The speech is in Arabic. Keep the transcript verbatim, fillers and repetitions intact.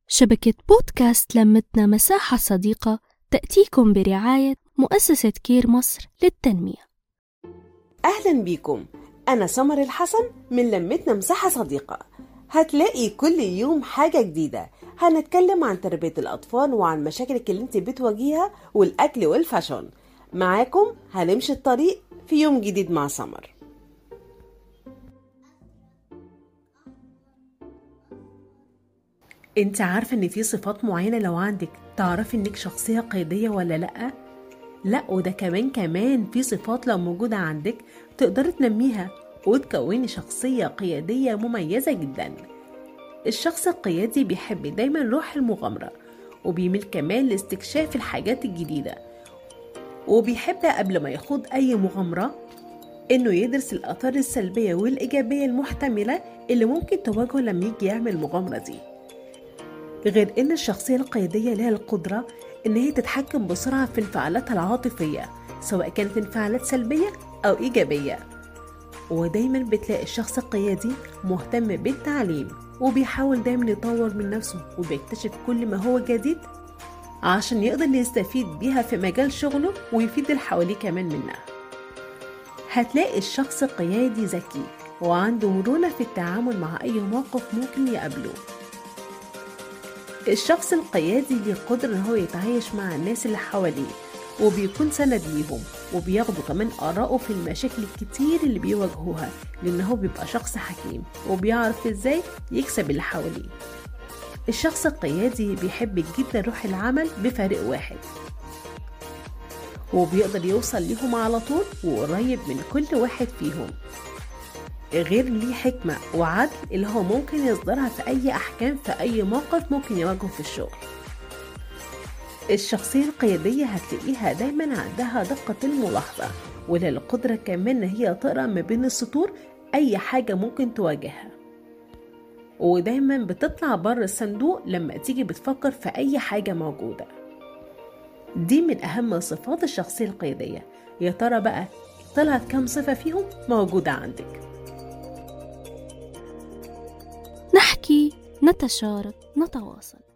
شبكة بودكاست لمتنا مساحة صديقة تأتيكم برعاية مؤسسة كير مصر للتنمية. أهلا بيكم، أنا سمر الحسن من لمتنا مساحة صديقة. هتلاقي كل يوم حاجة جديدة، هنتكلم عن تربية الأطفال وعن مشاكلك اللي انت بتواجهها والأكل والفاشون. معاكم هنمشي الطريق في يوم جديد مع سمر. انت عارفة ان في صفات معينة لو عندك تعرفي انك شخصية قيادية ولا لأ؟ لا، وده كمان كمان في صفات لو موجودة عندك تقدري تنميها وتكوني شخصية قيادية مميزة جدا. الشخص القيادي بيحب دايما روح المغامرة، وبيميل كمان لاستكشاف الحاجات الجديدة، وبيحب قبل ما يخوض أي مغامرة إنه يدرس الآثار السلبية والإيجابية المحتملة اللي ممكن تواجهه لما يجي يعمل المغامرة دي. غير إن الشخصية القيادية لها القدرة إن هي تتحكم بسرعة في انفعالاتها العاطفية، سواء كانت انفعالات سلبية أو إيجابية. ودايما بتلاقي الشخص القيادي مهتم بالتعليم، وبيحاول دايما يطور من نفسه وبيكتشف كل ما هو جديد عشان يقدر يستفيد بيها في مجال شغله ويفيد اللي حواليه كمان منها. هتلاقي الشخص القيادي ذكي وعنده مرونة في التعامل مع أي موقف ممكن يقابله. الشخص القيادي ليه قدرة إن هو يتعايش مع الناس اللي حواليه، وبيكون سند ليهم، وبياخدوا كمان آراءه في المشاكل الكتير اللي بيواجهوها، لأن هو بيبقى شخص حكيم وبيعرف إزاي يكسب اللي حواليه. الشخص القيادي بيحب جدا روح العمل بفريق واحد، وبيقدر يوصل ليهم على طول وقريب من كل واحد فيهم. غير ليه حكمة وعدل اللي هو ممكن يصدرها في أي أحكام في أي موقف ممكن يواجهه في الشغل. الشخصية القيادية هتلاقيها دايما عندها دقة الملاحظة، ولها القدرة كمان إن هي تقرأ ما بين السطور أي حاجة ممكن تواجهها، ودايما بتطلع بره الصندوق لما تيجي بتفكر في أي حاجة موجودة. دي من أهم صفات الشخصية القيادية. يا ترى بقى طلعت كم صفة فيهم موجودة عندك؟ نحكي، نتشارك، نتواصل.